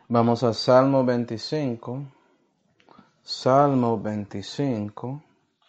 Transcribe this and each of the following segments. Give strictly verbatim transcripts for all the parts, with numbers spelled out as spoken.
Vamos a Salmo veinticinco. Salmo veinticinco.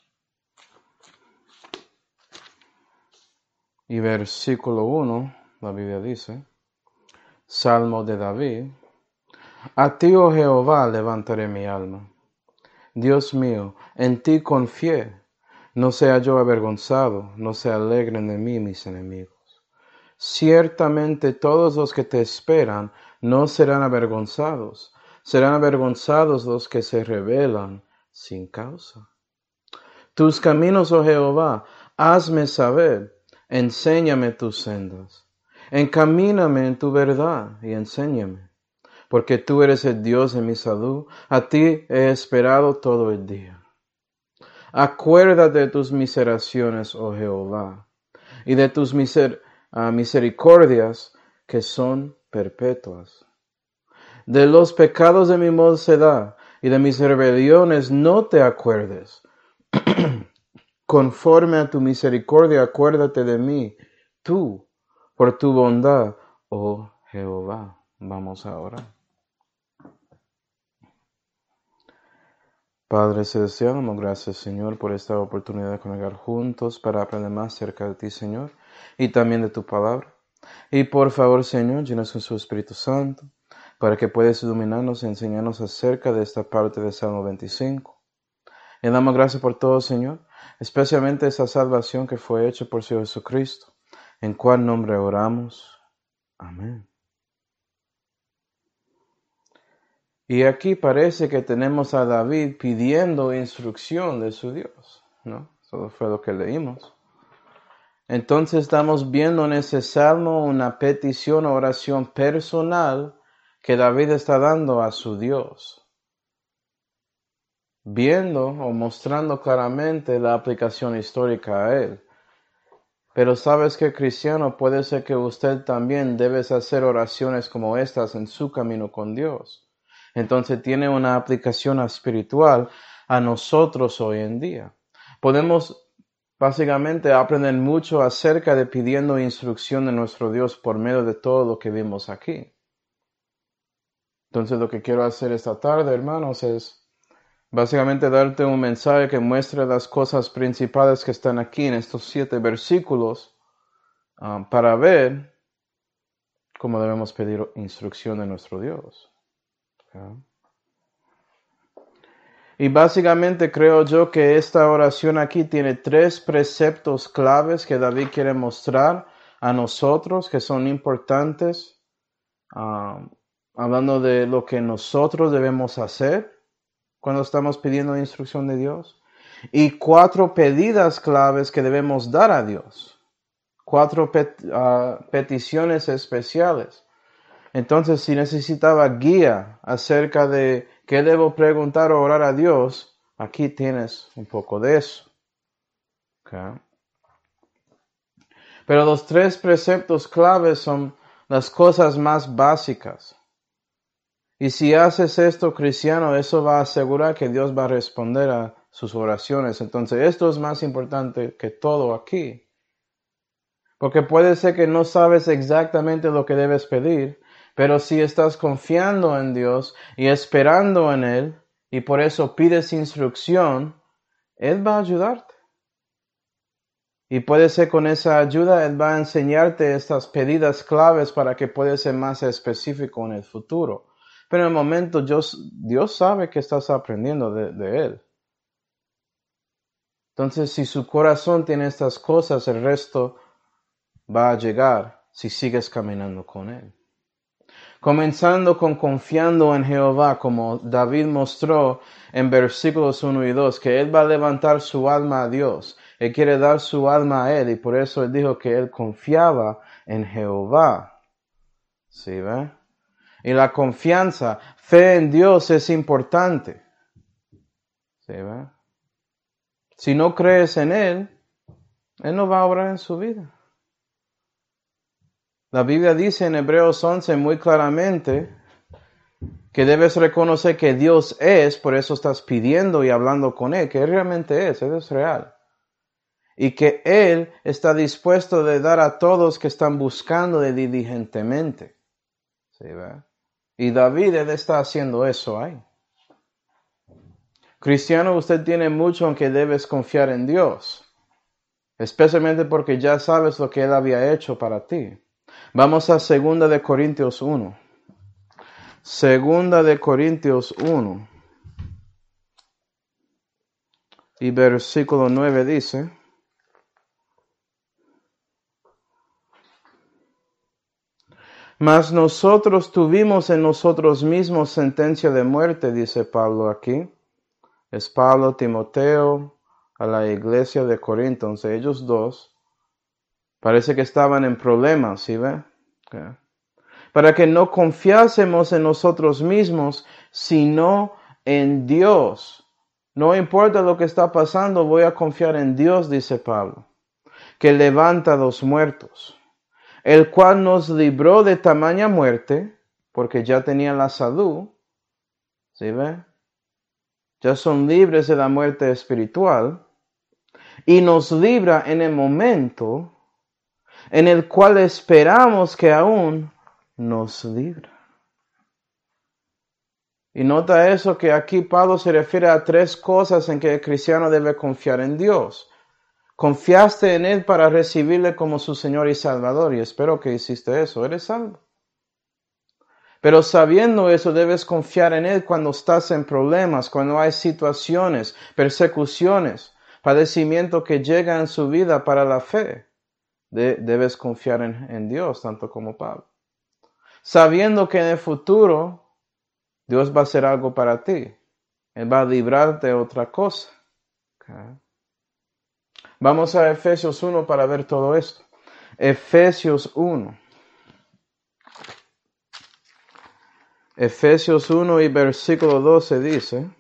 Y versículo uno, la Biblia dice, Salmo de David. A ti, oh Jehová, levantaré mi alma. Dios mío, en ti confié. No sea yo avergonzado, no se alegren de mí mis enemigos. Ciertamente todos los que te esperan no serán avergonzados. Serán avergonzados los que se rebelan sin causa. Tus caminos, oh Jehová, hazme saber, enséñame tus sendas. Encamíname en tu verdad y enséñame, porque tú eres el Dios de mi salud, a ti he esperado todo el día. Acuérdate de tus miseraciones, oh Jehová, y de tus miser- uh, misericordias que son perpetuas. De los pecados de mi mocedad y de mis rebeliones no te acuerdes. Conforme a tu misericordia, acuérdate de mí, tú, por tu bondad, oh Jehová. Vamos a orar. Padre celestial, damos gracias, Señor, por esta oportunidad de congregar juntos para aprender más acerca de ti, Señor, y también de tu palabra. Y por favor, Señor, llenos con su Espíritu Santo, para que puedas iluminarnos y enseñarnos acerca de esta parte de Salmo veinticinco. Le damos gracias por todo, Señor, especialmente esa salvación que fue hecha por su Jesucristo, en cual nombre oramos. Amén. Y aquí parece que tenemos a David pidiendo instrucción de su Dios, ¿no? Eso fue lo que leímos. Entonces estamos viendo en ese salmo una petición o oración personal que David está dando a su Dios, viendo o mostrando claramente la aplicación histórica a él. Pero sabes que, cristiano, puede ser que usted también debe hacer oraciones como estas en su camino con Dios. Entonces tiene una aplicación espiritual a nosotros hoy en día. Podemos básicamente aprender mucho acerca de pidiendo instrucción de nuestro Dios por medio de todo lo que vimos aquí. Entonces lo que quiero hacer esta tarde, hermanos, es básicamente darte un mensaje que muestre las cosas principales que están aquí en estos siete versículos um, para ver cómo debemos pedir instrucción de nuestro Dios. ¿Okay? Y básicamente creo yo que esta oración aquí tiene tres preceptos claves que David quiere mostrar a nosotros que son importantes, um, hablando de lo que nosotros debemos hacer cuando estamos pidiendo instrucción de Dios, y cuatro pedidas claves que debemos dar a Dios, cuatro pet, uh, peticiones especiales. Entonces, si necesitaba guía acerca de qué debo preguntar o orar a Dios, aquí tienes un poco de eso. Okay. Pero los tres preceptos claves son las cosas más básicas. Y si haces esto, cristiano, eso va a asegurar que Dios va a responder a sus oraciones. Entonces, esto es más importante que todo aquí. Porque puede ser que no sabes exactamente lo que debes pedir, pero si estás confiando en Dios y esperando en Él, y por eso pides instrucción, Él va a ayudarte. Y puede ser con esa ayuda, Él va a enseñarte estas pedidas claves para que puedas ser más específico en el futuro. Pero en el momento Dios, Dios sabe que estás aprendiendo de, de Él. Entonces, si su corazón tiene estas cosas, el resto va a llegar si sigues caminando con Él. Comenzando con confiando en Jehová, como David mostró en versículos uno y dos, que Él va a levantar su alma a Dios. Él quiere dar su alma a Él, y por eso Él dijo que Él confiaba en Jehová. ¿Sí ve? Y la confianza, fe en Dios es importante. ¿Sí ve? Si no crees en Él, Él no va a obrar en su vida. La Biblia dice en Hebreos once muy claramente que debes reconocer que Dios es, por eso estás pidiendo y hablando con Él, que Él realmente es, Él es real. Y que Él está dispuesto de dar a todos que están buscando diligentemente. ¿Sí, ve? Y David, él está haciendo eso ahí. Cristiano, usted tiene mucho en que debes confiar en Dios, especialmente porque ya sabes lo que Él había hecho para ti. Vamos a segunda de Corintios uno. Segunda de Corintios uno. Y versículo nueve dice: Mas nosotros tuvimos en nosotros mismos sentencia de muerte, dice Pablo aquí. Es Pablo, Timoteo, a la iglesia de Corinto. Entonces ellos dos parece que estaban en problemas, ¿sí ve? Okay. Para que no confiásemos en nosotros mismos, sino en Dios. No importa lo que está pasando, voy a confiar en Dios, dice Pablo, que levanta a los muertos, el cual nos libró de tamaña muerte, porque ya tenían la salud, ¿sí ve? Ya son libres de la muerte espiritual, y nos libra en el momento en el cual esperamos que aún nos libra. Y nota eso, que aquí Pablo se refiere a tres cosas en que el cristiano debe confiar en Dios. Confiaste en Él para recibirle como su Señor y Salvador, y espero que hiciste eso, eres salvo. Pero sabiendo eso, debes confiar en Él cuando estás en problemas, cuando hay situaciones, persecuciones, padecimiento que llegan en su vida para la fe. De, debes confiar en, en Dios, tanto como Pablo. Sabiendo que en el futuro Dios va a hacer algo para ti. Él va a librarte de otra cosa. Okay. Vamos a Efesios uno para ver todo esto. Efesios uno. Efesios uno y versículo doce dice: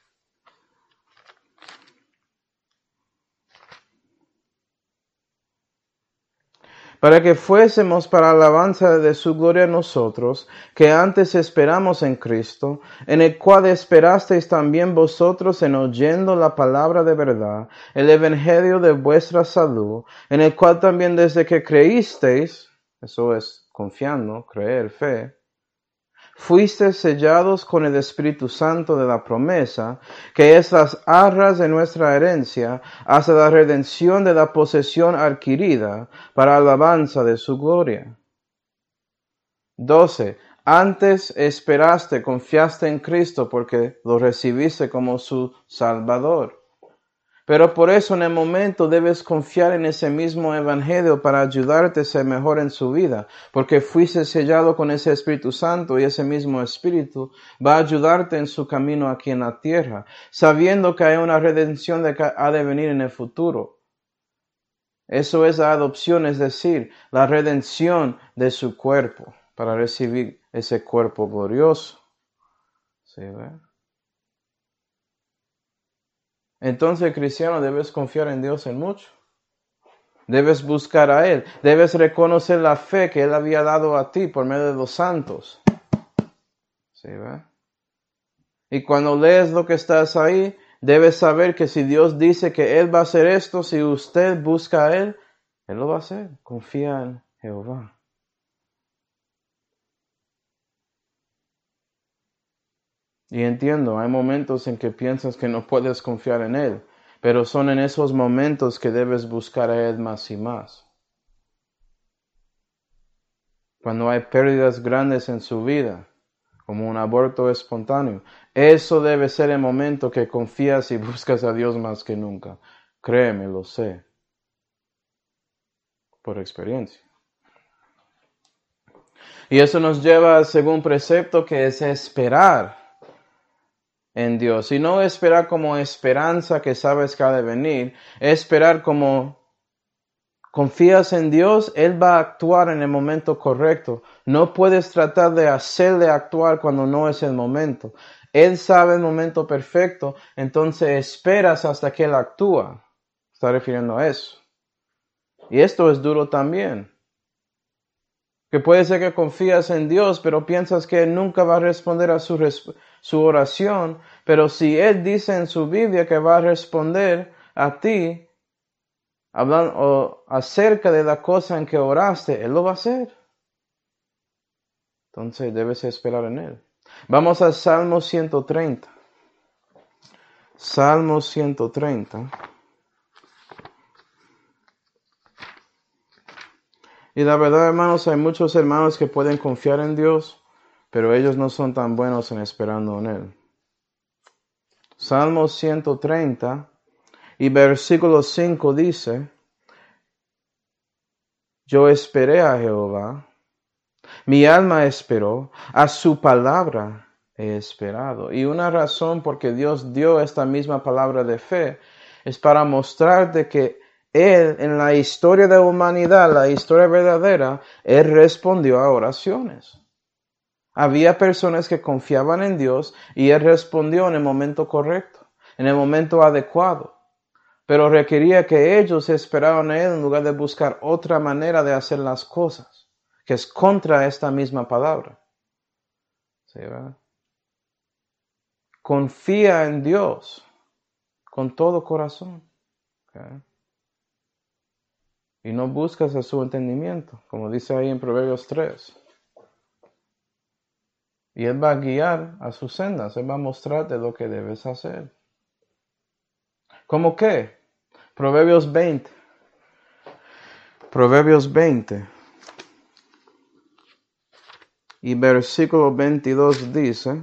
para que fuésemos para alabanza de su gloria nosotros, que antes esperamos en Cristo, en el cual esperasteis también vosotros en oyendo la palabra de verdad, el evangelio de vuestra salud, en el cual también desde que creísteis, eso es confiando, creer, fe, fuisteis sellados con el Espíritu Santo de la promesa, que es las arras de nuestra herencia, hasta la redención de la posesión adquirida, para alabanza de su gloria. doce. Antes esperaste, confiaste en Cristo, porque lo recibiste como su Salvador. Pero por eso en el momento debes confiar en ese mismo evangelio para ayudarte a ser mejor en su vida, porque fuiste sellado con ese Espíritu Santo y ese mismo Espíritu va a ayudarte en su camino aquí en la tierra, sabiendo que hay una redención de que ha de venir en el futuro. Eso es la adopción, es decir, la redención de su cuerpo para recibir ese cuerpo glorioso. ¿Sí, ve? Entonces, cristiano, debes confiar en Dios en mucho. Debes buscar a Él. Debes reconocer la fe que Él había dado a ti por medio de los santos. ¿Sí, ve? Y cuando lees lo que estás ahí, debes saber que si Dios dice que Él va a hacer esto, si usted busca a Él, Él lo va a hacer. Confía en Jehová. Y entiendo, hay momentos en que piensas que no puedes confiar en Él, pero son en esos momentos que debes buscar a Él más y más. Cuando hay pérdidas grandes en su vida, como un aborto espontáneo, eso debe ser el momento que confías y buscas a Dios más que nunca. Créeme, lo sé, por experiencia. Y eso nos lleva al segundo precepto, que es esperar en Dios. Y no esperar como esperanza que sabes que ha de venir, esperar como confías en Dios, Él va a actuar en el momento correcto. No puedes tratar de hacerle actuar cuando no es el momento. Él sabe el momento perfecto, entonces esperas hasta que Él actúa. Está refiriendo a eso. Y esto es duro también. Que puede ser que confías en Dios, pero piensas que Él nunca va a responder a su, res- su oración. Pero si Él dice en su Biblia que va a responder a ti, hablando acerca de la cosa en que oraste, Él lo va a hacer. Entonces debes esperar en Él. Vamos a Salmo ciento treinta. Salmo ciento treinta. Y la verdad, hermanos, hay muchos hermanos que pueden confiar en Dios, pero ellos no son tan buenos en esperando en Él. Salmo ciento treinta y versículo cinco dice: Yo esperé a Jehová, mi alma esperó, a su palabra he esperado. Y una razón por que Dios dio esta misma palabra de fe es para mostrar de que Él, en la historia de la humanidad, la historia verdadera, Él respondió a oraciones. Había personas que confiaban en Dios y Él respondió en el momento correcto, en el momento adecuado. Pero requería que ellos esperaran en Él en lugar de buscar otra manera de hacer las cosas, que es contra esta misma palabra. ¿Sí, verdad? Confía en Dios con todo corazón. ¿Okay? Y no buscas a su entendimiento, como dice ahí en Proverbios tres. Y Él va a guiar a sus sendas, Él va a mostrarte lo que debes hacer. ¿Cómo qué? Proverbios veinte. Proverbios veinte. Y versículo veintidós dice: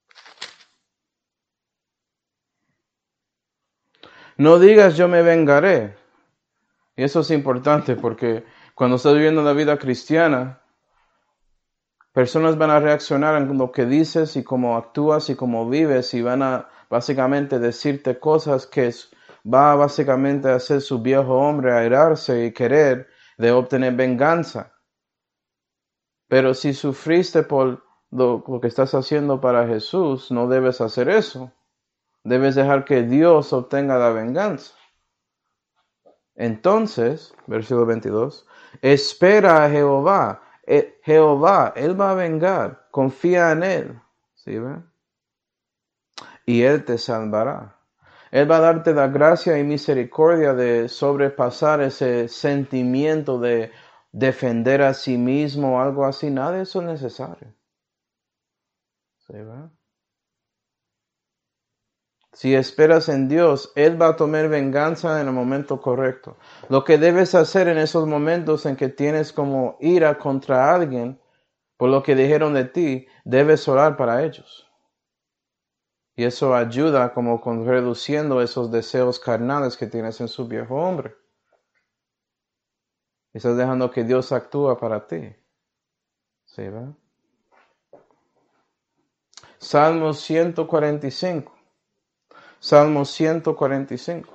No digas yo me vengaré. Y eso es importante porque cuando estás viviendo la vida cristiana, personas van a reaccionar en lo que dices y cómo actúas y cómo vives y van a básicamente decirte cosas que va básicamente a hacer su viejo hombre a airarse y querer de obtener venganza. Pero si sufriste por lo, lo que estás haciendo para Jesús, no debes hacer eso. Debes dejar que Dios obtenga la venganza. Entonces, versículo veintidós, espera a Jehová. Eh, Jehová, Él va a vengar. Confía en Él. ¿Sí ven? Y Él te salvará. Él va a darte la gracia y misericordia de sobrepasar ese sentimiento de defender a sí mismo o algo así. Nada de eso es necesario. ¿Sí ven? Si esperas en Dios, Él va a tomar venganza en el momento correcto. Lo que debes hacer en esos momentos en que tienes como ira contra alguien por lo que dijeron de ti, debes orar para ellos. Y eso ayuda como con reduciendo esos deseos carnales que tienes en su viejo hombre. Estás dejando que Dios actúe para ti. ¿Sí, verdad? Salmo ciento cuarenta y cinco. Salmo ciento cuarenta y cinco.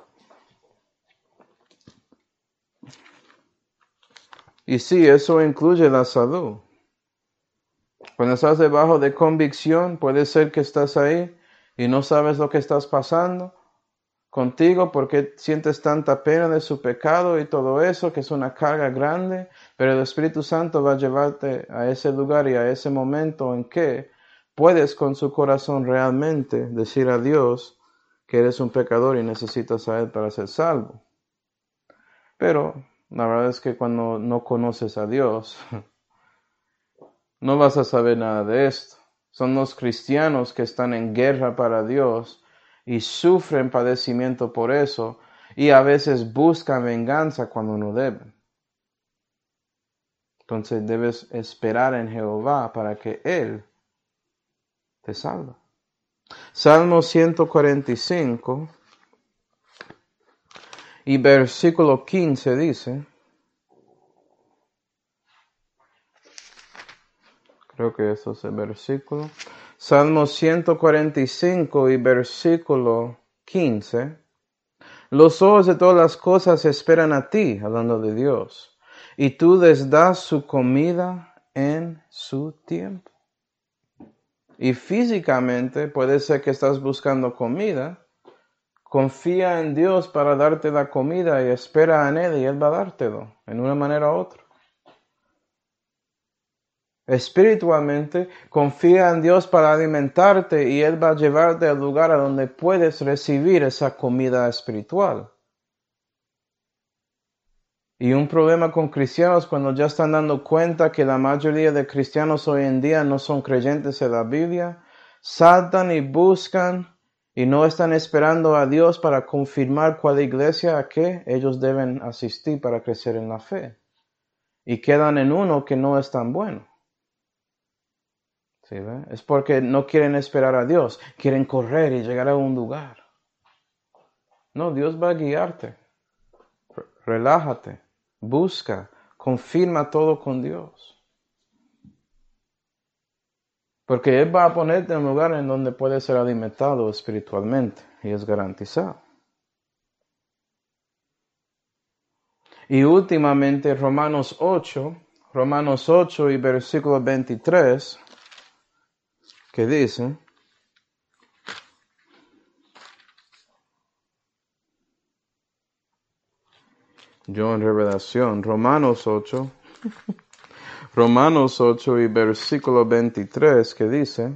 Y sí, eso incluye la salud. Cuando estás debajo de convicción, puede ser que estás ahí y no sabes lo que estás pasando contigo porque sientes tanta pena de su pecado y todo eso, que es una carga grande, pero el Espíritu Santo va a llevarte a ese lugar y a ese momento en que puedes con su corazón realmente decir a Dios que eres un pecador y necesitas a Él para ser salvo. Pero la verdad es que cuando no conoces a Dios, no vas a saber nada de esto. Son los cristianos que están en guerra para Dios y sufren padecimiento por eso y a veces buscan venganza cuando no deben. Entonces debes esperar en Jehová para que Él te salve. Salmo ciento cuarenta y cinco y versículo quince dice, creo que eso es el versículo, Salmo ciento cuarenta y cinco y versículo quince, los ojos de todas las cosas esperan a ti, hablando de Dios, y tú les das su comida en su tiempo. Y físicamente puede ser que estás buscando comida, confía en Dios para darte la comida y espera en Él y Él va a dártelo, en una manera u otra. Espiritualmente, confía en Dios para alimentarte y Él va a llevarte al lugar a donde puedes recibir esa comida espiritual. Y un problema con cristianos cuando ya están dando cuenta que la mayoría de cristianos hoy en día no son creyentes en la Biblia, saltan y buscan y no están esperando a Dios para confirmar cuál iglesia a qué ellos deben asistir para crecer en la fe. Y quedan en uno que no es tan bueno. ¿Sí, ve? Es porque no quieren esperar a Dios, quieren correr y llegar a un lugar. No, Dios va a guiarte. Relájate, busca, confirma todo con Dios. Porque Él va a ponerte en un lugar en donde puedes ser alimentado espiritualmente y es garantizado. Y últimamente Romanos ocho, Romanos ocho y versículo veintitrés, que dice: yo en revelación, Romanos ocho, Romanos ocho y versículo veintitrés, que dice: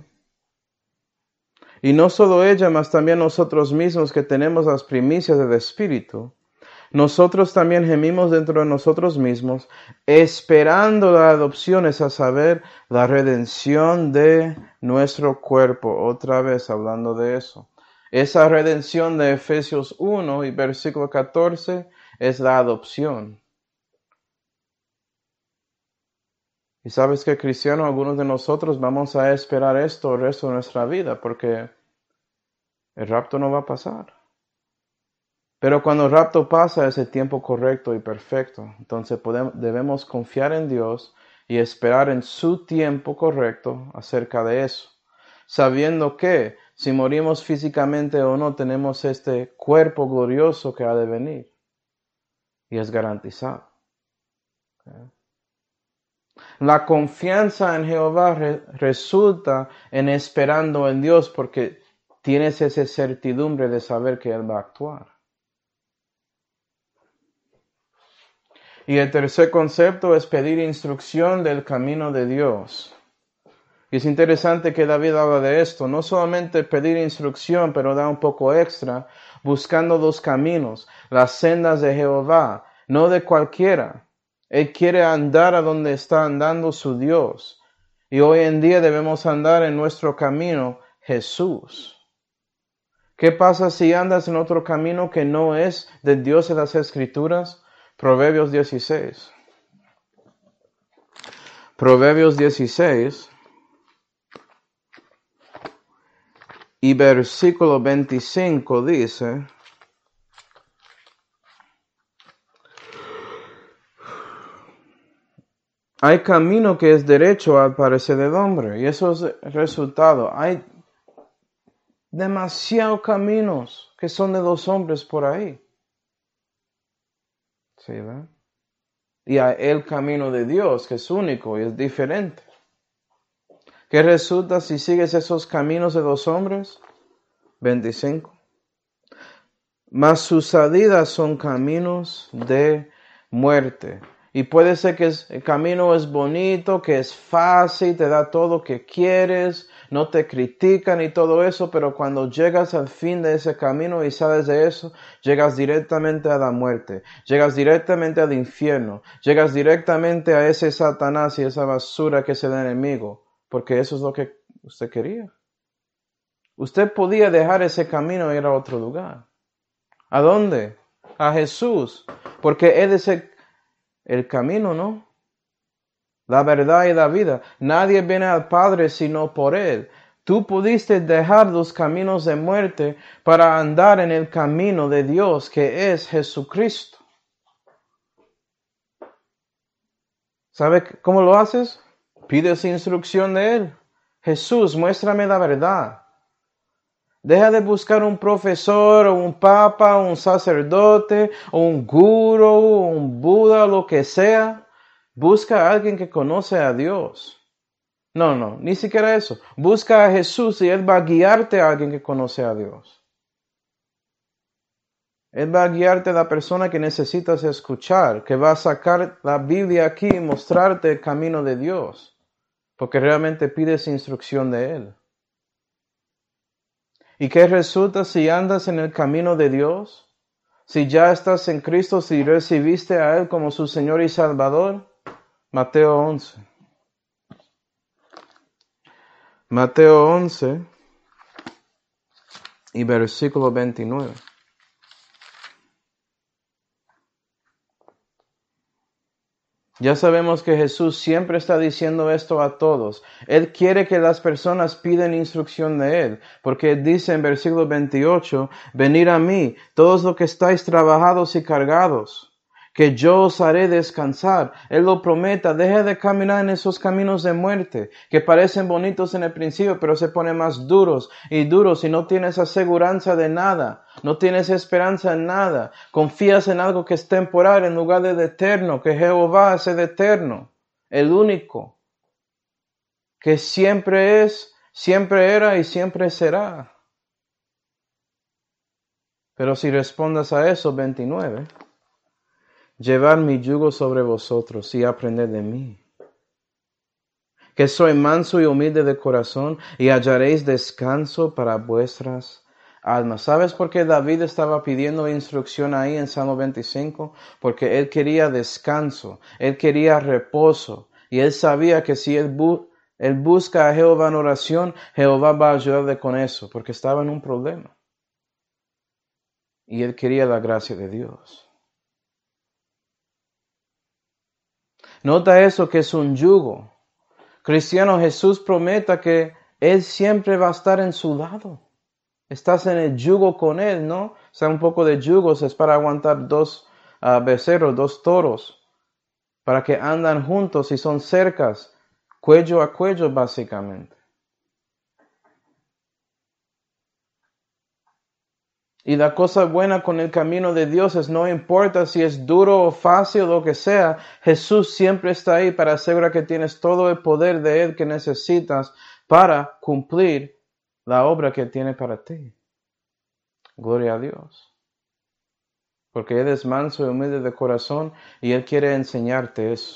y no solo ella, mas también nosotros mismos que tenemos las primicias del Espíritu, nosotros también gemimos dentro de nosotros mismos, esperando la adopción, es a saber, la redención de nuestro cuerpo. Otra vez hablando de eso. Esa redención de Efesios uno y versículo catorce es la adopción. Y sabes que, cristiano, algunos de nosotros vamos a esperar esto el resto de nuestra vida, porque el rapto no va a pasar. Pero cuando el rapto pasa es el tiempo correcto y perfecto. Entonces podemos, debemos confiar en Dios y esperar en su tiempo correcto acerca de eso. Sabiendo que si morimos físicamente o no, tenemos este cuerpo glorioso que ha de venir. Y es garantizado. ¿Okay? La confianza en Jehová re, resulta en esperando en Dios porque tienes esa certidumbre de saber que Él va a actuar. Y el tercer concepto es pedir instrucción del camino de Dios. Y es interesante que David habla de esto, no solamente pedir instrucción, pero da un poco extra, buscando dos caminos, las sendas de Jehová, no de cualquiera. Él quiere andar a donde está andando su Dios. Y hoy en día debemos andar en nuestro camino, Jesús. ¿Qué pasa si andas en otro camino que no es de Dios en las Escrituras? Proverbios dieciséis. Proverbios dieciséis y versículo veinticinco dice: hay camino que es derecho al parecer del hombre, y eso es el resultado. Hay demasiados caminos que son de los hombres por ahí. ¿Sí, ¿verdad? Y hay el camino de Dios, que es único y es diferente. ¿Qué resulta si sigues esos caminos de los hombres? veinticinco. Mas sus salidas son caminos de muerte. Y puede ser que el camino es bonito, que es fácil, te da todo lo que quieres, no te critican y todo eso, pero cuando llegas al fin de ese camino y sales de eso, llegas directamente a la muerte, llegas directamente al infierno, llegas directamente a ese Satanás y esa basura que es el enemigo, porque eso es lo que usted quería. Usted podía dejar ese camino e ir a otro lugar. ¿A dónde? A Jesús, porque Él es el El camino, ¿no? La verdad y la vida. Nadie viene al Padre sino por Él. Tú pudiste dejar los caminos de muerte para andar en el camino de Dios, que es Jesucristo. ¿Sabe cómo lo haces? Pides instrucción de Él. Jesús, muéstrame la verdad. Deja de buscar un profesor, o un papa, o un sacerdote, o un gurú, o un Buda, lo que sea. Busca a alguien que conoce a Dios. No, no, ni siquiera eso. Busca a Jesús y Él va a guiarte a alguien que conoce a Dios. Él va a guiarte a la persona que necesitas escuchar, que va a sacar la Biblia aquí y mostrarte el camino de Dios, porque realmente pides instrucción de Él. ¿Y qué resulta si andas en el camino de Dios? Si ya estás en Cristo, si recibiste a Él como su Señor y Salvador. Mateo once. Mateo once y versículo veintinueve. Ya sabemos que Jesús siempre está diciendo esto a todos. Él quiere que las personas pidan instrucción de Él, porque Él dice en versículo veintiocho, venid a mí, todos los que estáis trabajados y cargados, que yo os haré descansar. Él lo prometa, deje de caminar en esos caminos de muerte, que parecen bonitos en el principio, pero se ponen más duros y duros y no tienes aseguranza de nada, no tienes esperanza en nada, confías en algo que es temporal en lugar de eterno, que Jehová es el eterno, el único, que siempre es, siempre era y siempre será. Pero si respondas a eso, veintinueve, llevad mi yugo sobre vosotros y aprended de mí, que soy manso y humilde de corazón, y hallaréis descanso para vuestras almas. ¿Sabes por qué David estaba pidiendo instrucción ahí en Salmo veinticinco? Porque él quería descanso, él quería reposo, y él sabía que si él, bu- él busca a Jehová en oración, Jehová va a ayudarle con eso, porque estaba en un problema. Y él quería la gracia de Dios. Nota eso, que es un yugo. Cristiano, Jesús prometa que Él siempre va a estar en su lado. Estás en el yugo con Él, ¿no? O sea, un poco de yugos es para aguantar dos uh, becerros, dos toros, para que andan juntos y son cercas, cuello a cuello básicamente. Y la cosa buena con el camino de Dios es, no importa si es duro o fácil o lo que sea, Jesús siempre está ahí para asegurar que tienes todo el poder de Él que necesitas para cumplir la obra que tiene para ti. Gloria a Dios. Porque Él es manso y humilde de corazón y Él quiere enseñarte eso.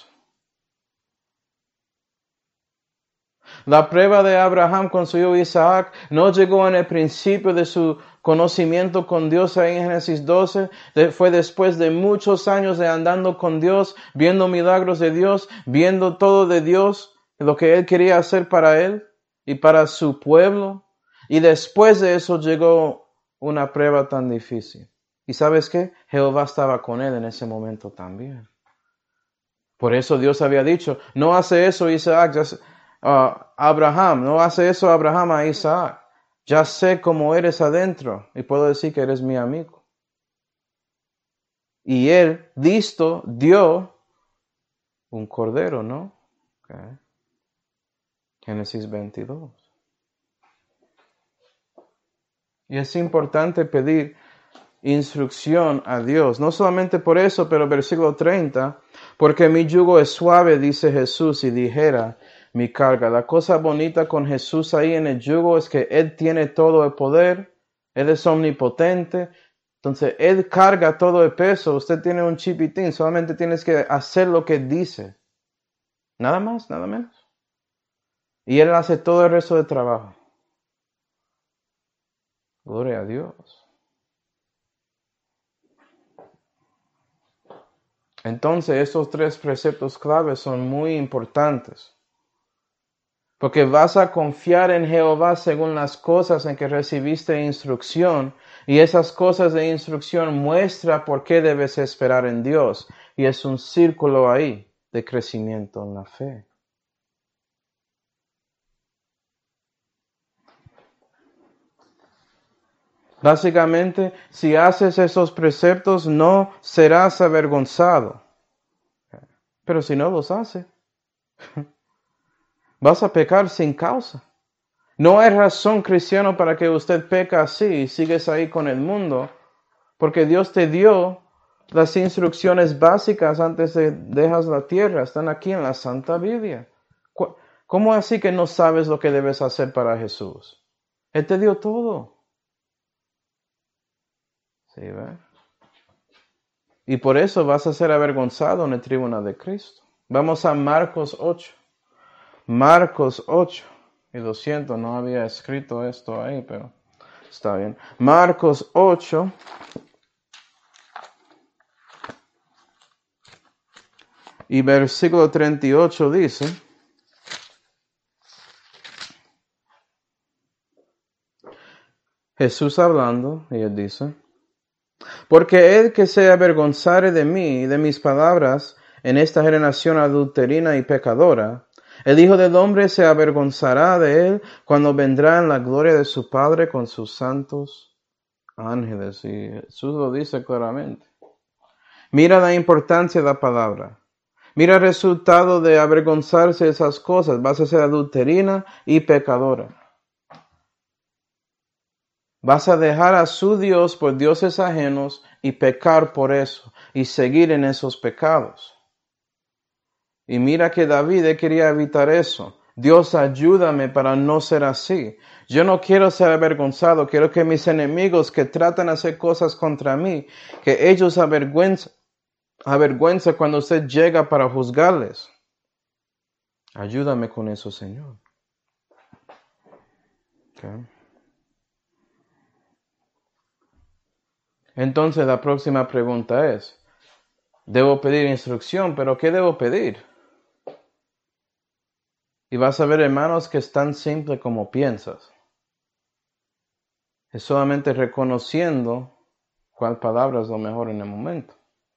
La prueba de Abraham con su hijo Isaac no llegó en el principio de su conocimiento con Dios ahí en Génesis doce. Fue después de muchos años de andando con Dios, viendo milagros de Dios, viendo todo de Dios, lo que Él quería hacer para Él y para su pueblo. Y después de eso llegó una prueba tan difícil. ¿Y sabes qué? Jehová estaba con Él en ese momento también. Por eso Dios había dicho, no hace eso Isaac, ya sé, uh, Abraham, no hace eso Abraham a Isaac. Ya sé cómo eres adentro y puedo decir que eres mi amigo. Y él, listo, dio un cordero, ¿no? Okay. Génesis veintidós. Y es importante pedir instrucción a Dios. No solamente por eso, pero versículo treinta, porque mi yugo es suave, dice Jesús, y ligera mi carga. La cosa bonita con Jesús ahí en el yugo es que Él tiene todo el poder, Él es omnipotente, entonces Él carga todo el peso. Usted tiene un chipitín, solamente tienes que hacer lo que dice. Nada más, nada menos. Y Él hace todo el resto del trabajo. Gloria a Dios. Entonces, estos tres preceptos claves son muy importantes. Porque vas a confiar en Jehová según las cosas en que recibiste instrucción. Y esas cosas de instrucción muestra por qué debes esperar en Dios. Y es un círculo ahí de crecimiento en la fe. Básicamente, si haces esos preceptos, no serás avergonzado. Pero si no los haces, vas a pecar sin causa. No hay razón, cristiano, para que usted peca así y sigues ahí con el mundo, porque Dios te dio las instrucciones básicas antes de dejar la tierra. Están aquí en la Santa Biblia. ¿Cómo así que no sabes lo que debes hacer para Jesús? Él te dio todo. ¿Sí, ve? Y por eso vas a ser avergonzado en el tribunal de Cristo. Vamos a Marcos ocho. Marcos ocho. Y lo siento, no había escrito esto ahí, pero está bien. Marcos ocho. Y versículo treinta y ocho dice, Jesús hablando, y él dice, porque el que se avergonzare de mí y de mis palabras en esta generación adulterina y pecadora, el Hijo del Hombre se avergonzará de él cuando vendrá en la gloria de su Padre con sus santos ángeles. Y Jesús lo dice claramente. Mira la importancia de la palabra. Mira el resultado de avergonzarse de esas cosas. Vas a ser adulterina y pecadora. Vas a dejar a su Dios por dioses ajenos y pecar por eso y seguir en esos pecados. Y mira que David quería evitar eso. Dios, ayúdame para no ser así. Yo no quiero ser avergonzado. Quiero que mis enemigos que tratan de hacer cosas contra mí, que ellos avergüencen, avergüenza cuando usted llega para juzgarles. Ayúdame con eso, Señor. Okay. Entonces la próxima pregunta es, debo pedir instrucción, pero ¿qué debo pedir? Y vas a ver, hermanos, que es tan simple como piensas. Es solamente reconociendo cuál palabra es lo mejor en el momento.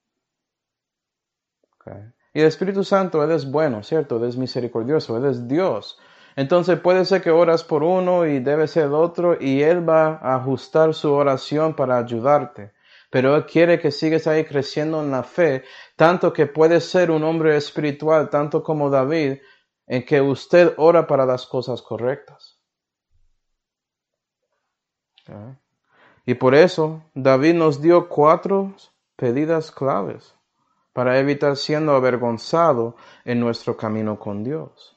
Okay. Y el Espíritu Santo, Él es bueno, ¿cierto? Él es misericordioso, Él es Dios. Entonces puede ser que oras por uno y debe ser el otro y Él va a ajustar su oración para ayudarte. Pero Él quiere que sigas ahí creciendo en la fe, tanto que puedes ser un hombre espiritual, tanto como David, en que usted ora para las cosas correctas. Okay. Y por eso David nos dio cuatro pedidas claves para evitar siendo avergonzado en nuestro camino con Dios.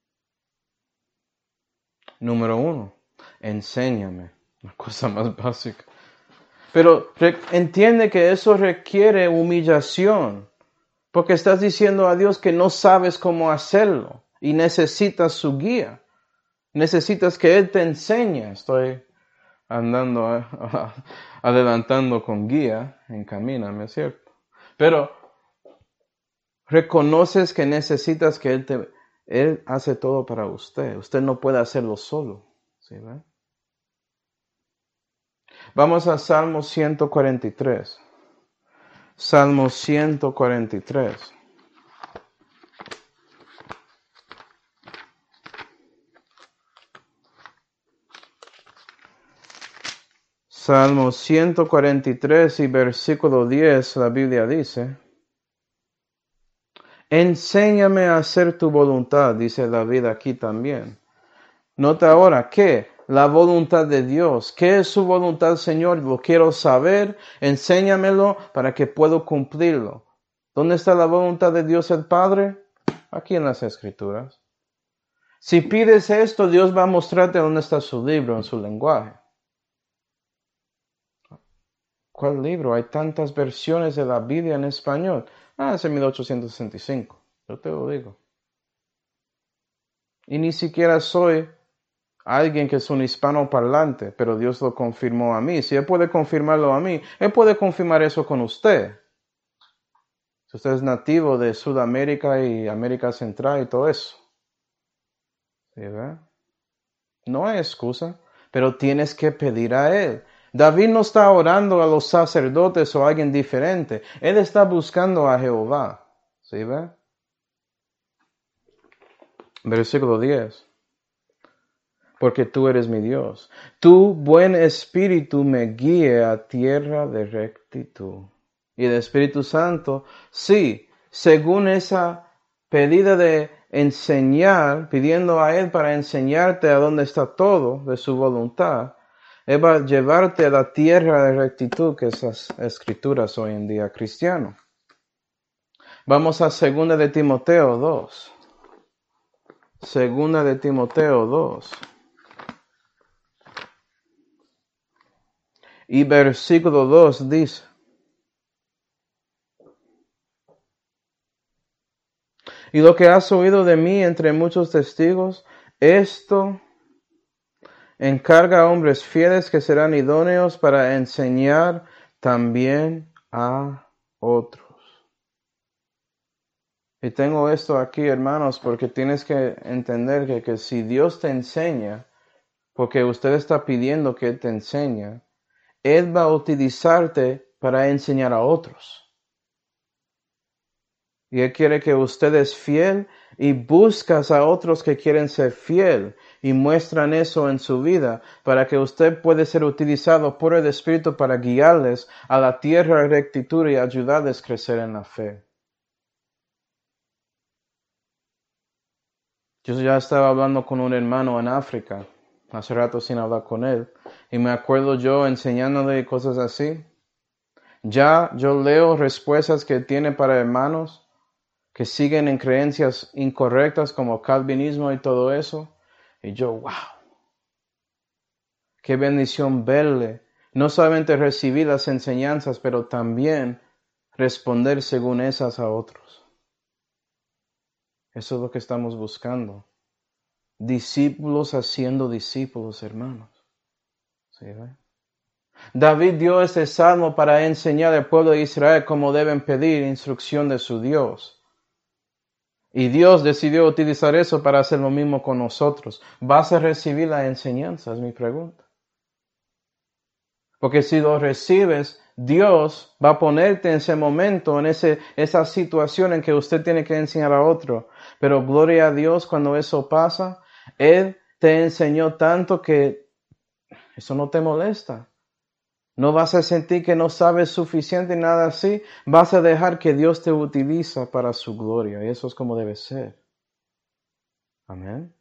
Número uno, enséñame, la cosa más básica. Pero re- entiende que eso requiere humillación, porque estás diciendo a Dios que no sabes cómo hacerlo y necesitas su guía. Necesitas que Él te enseñe. Estoy andando, a, a, adelantando con guía, encamíname, ¿cierto? Pero reconoces que necesitas que Él te... Él hace todo para usted. Usted no puede hacerlo solo. ¿Sí, ve? Vamos a Salmo ciento cuarenta y tres. Salmo ciento cuarenta y tres. Salmo ciento cuarenta y tres y versículo diez, la Biblia dice, enséñame a hacer tu voluntad, dice David aquí también. Nota ahora que la voluntad de Dios. ¿Qué es su voluntad, Señor? Lo quiero saber. Enséñamelo para que pueda cumplirlo. ¿Dónde está la voluntad de Dios el Padre? Aquí en las Escrituras. Si pides esto, Dios va a mostrarte dónde está su libro, en su lenguaje. ¿Cuál libro? Hay tantas versiones de la Biblia en español. Ah, es en mil ochocientos sesenta y cinco. Yo te lo digo. Y ni siquiera soy alguien que es un hispanoparlante, pero Dios lo confirmó a mí. Si Él puede confirmarlo a mí, Él puede confirmar eso con usted. Si usted es nativo de Sudamérica y América Central y todo eso. ¿Sí, ve? No hay excusa, pero tienes que pedir a Él. David no está orando a los sacerdotes o a alguien diferente. Él está buscando a Jehová. ¿Sí, ve? Versículo diez. Porque tú eres mi Dios. Tu buen espíritu me guíe a tierra de rectitud. Y el Espíritu Santo, sí, según esa pedida de enseñar, pidiendo a Él para enseñarte a dónde está todo de su voluntad, Él va a llevarte a la tierra de rectitud, que es las escrituras hoy en día cristiano. Vamos a segunda de Timoteo dos. Segunda de Timoteo dos. Y versículo dos dice, y lo que has oído de mí entre muchos testigos, esto encarga a hombres fieles que serán idóneos para enseñar también a otros. Y tengo esto aquí, hermanos, porque tienes que entender que, que si Dios te enseña, porque usted está pidiendo que Él te enseñe, Él va a utilizarte para enseñar a otros. Y Él quiere que usted es fiel y buscas a otros que quieren ser fiel y muestran eso en su vida para que usted pueda ser utilizado por el Espíritu para guiarles a la tierra de rectitud y ayudarles a crecer en la fe. Yo ya estaba hablando con un hermano en África, hace rato sin hablar con él, y me acuerdo yo enseñándole cosas así. Ya yo leo respuestas que tiene para hermanos que siguen en creencias incorrectas como calvinismo y todo eso, y yo, wow, qué bendición verle, no solamente recibir las enseñanzas, pero también responder según esas a otros. Eso es lo que estamos buscando. Discípulos haciendo discípulos, hermanos. ¿Sí, ¿ve? David dio este salmo para enseñar al pueblo de Israel cómo deben pedir instrucción de su Dios. Y Dios decidió utilizar eso para hacer lo mismo con nosotros. ¿Vas a recibir la enseñanza? Es mi pregunta. Porque si lo recibes, Dios va a ponerte en ese momento, en ese, esa situación en que usted tiene que enseñar a otro. Pero gloria a Dios, cuando eso pasa, Él te enseñó tanto que eso no te molesta. No vas a sentir que no sabes suficiente, nada así. Vas a dejar que Dios te utiliza para su gloria. Y eso es como debe ser. Amén.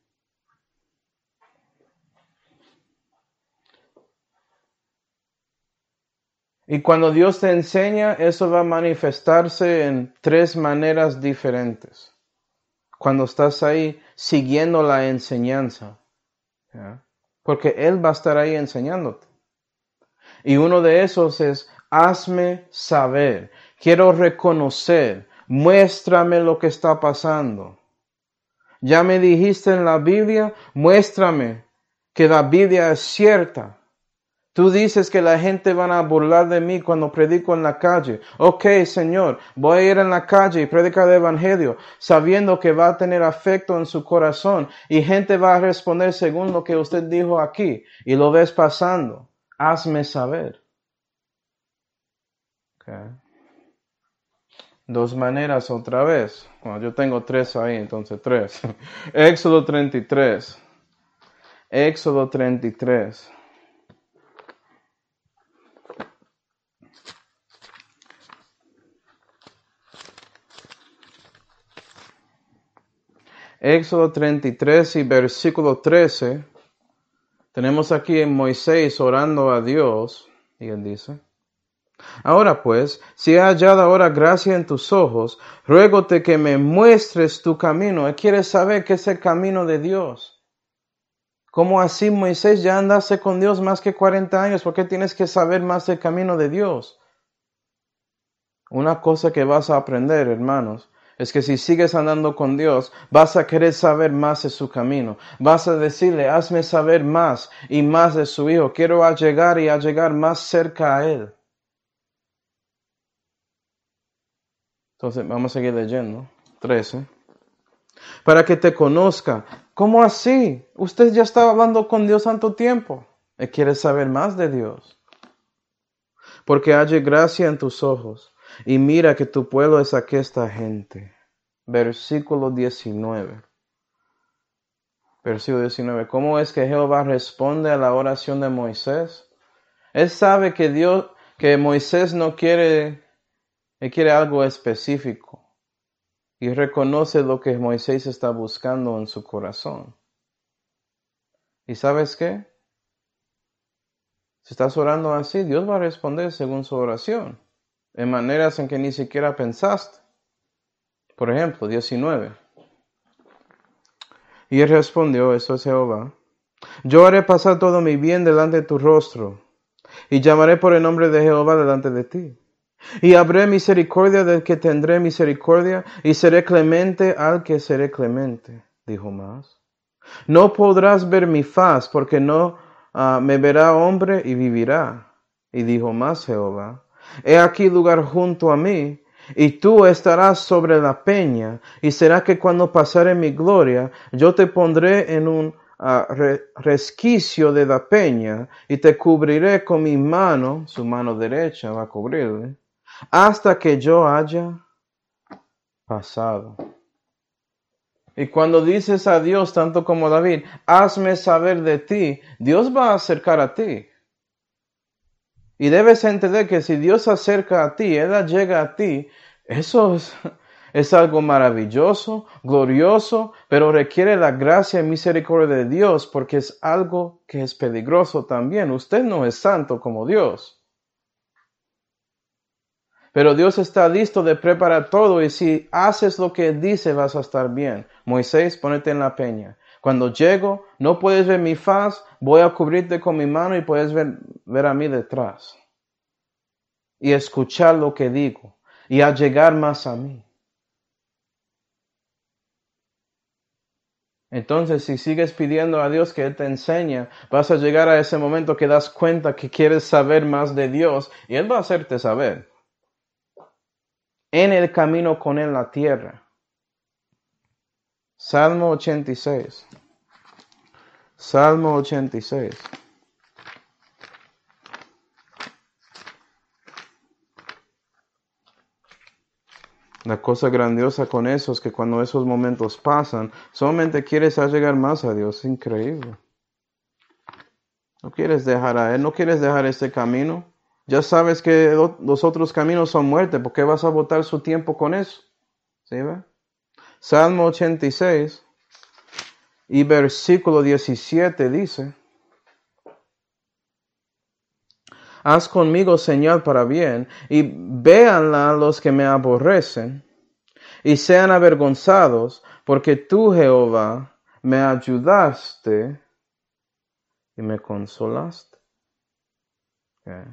Y cuando Dios te enseña, eso va a manifestarse en tres maneras diferentes. Cuando estás ahí siguiendo la enseñanza. ¿Ya? Porque Él va a estar ahí enseñándote. Y uno de esos es, hazme saber. Quiero reconocer. Muéstrame lo que está pasando. Ya me dijiste en la Biblia, muéstrame que la Biblia es cierta. Tú dices que la gente van a burlar de mí cuando predico en la calle. Ok, Señor, voy a ir en la calle y predicar el Evangelio, sabiendo que va a tener afecto en su corazón y gente va a responder según lo que usted dijo aquí y lo ves pasando. Hazme saber. Okay. Dos maneras otra vez. Bueno, yo tengo tres ahí, entonces tres. Éxodo treinta y tres. Éxodo treinta y tres. Éxodo treinta y tres y versículo trece, tenemos aquí en Moisés orando a Dios, y él dice, ahora pues, si he hallado ahora gracia en tus ojos, ruégote que me muestres tu camino. Él quiere saber qué es el camino de Dios. ¿Cómo así, Moisés? Ya andaste con Dios más que cuarenta años, ¿por qué tienes que saber más del camino de Dios? Una cosa que vas a aprender, hermanos, es que si sigues andando con Dios, vas a querer saber más de su camino. Vas a decirle, hazme saber más y más de su Hijo. Quiero llegar y a llegar más cerca a Él. Entonces, vamos a seguir leyendo. trece. Para que te conozca. ¿Cómo así? Usted ya estaba hablando con Dios tanto tiempo. Él quiere saber más de Dios. Porque halle gracia en tus ojos. Y mira que tu pueblo es aquesta gente. Versículo diecinueve. Versículo diecinueve. ¿Cómo es que Jehová responde a la oración de Moisés? Él sabe que Dios, que Moisés no quiere, él quiere algo específico. Y reconoce lo que Moisés está buscando en su corazón. ¿Y sabes qué? Si estás orando así, Dios va a responder según su oración. En maneras en que ni siquiera pensaste. Por ejemplo, diecinueve. Y él respondió, eso es Jehová, yo haré pasar todo mi bien delante de tu rostro, y llamaré por el nombre de Jehová delante de ti. Y habré misericordia del que tendré misericordia, y seré clemente al que seré clemente, dijo más. No podrás ver mi faz, porque no uh, me verá hombre y vivirá. Y dijo más Jehová, he aquí lugar junto a mí, Y tú estarás sobre la peña, y será que cuando pasare mi gloria, yo te pondré en un uh, re, resquicio de la peña, y te cubriré con mi mano, su mano derecha va a cubrirle, hasta que yo haya pasado. Y cuando dices a Dios, tanto como David, hazme saber de ti, Dios va a acercar a ti. Y debes entender que si Dios se acerca a ti, Él llega a ti, eso es, es algo maravilloso, glorioso, pero requiere la gracia y misericordia de Dios porque es algo que es peligroso también. Usted no es santo como Dios. Pero Dios está listo de preparar todo y si haces lo que Él dice vas a estar bien. Moisés, ponete en la peña. Cuando llego, no puedes ver mi faz, voy a cubrirte con mi mano y puedes ver, ver a mí detrás. Y escuchar lo que digo y a llegar más a mí. Entonces, si sigues pidiendo a Dios que Él te enseñe, vas a llegar a ese momento que das cuenta que quieres saber más de Dios y Él va a hacerte saber. En el camino con Él la tierra. Salmo ochenta y seis. Salmo ochenta y seis. La cosa grandiosa con eso es que cuando esos momentos pasan, solamente quieres llegar más a Dios. Es increíble. No quieres dejar a Él, no quieres dejar este camino. Ya sabes que los otros caminos son muerte. ¿Por qué vas a botar su tiempo con eso? ¿Sí ve? Salmo ochenta y seis y versículo diecisiete dice: haz conmigo señal para bien, y véanla los que me aborrecen, y sean avergonzados, porque tú, Jehová, me ayudaste y me consolaste. Okay.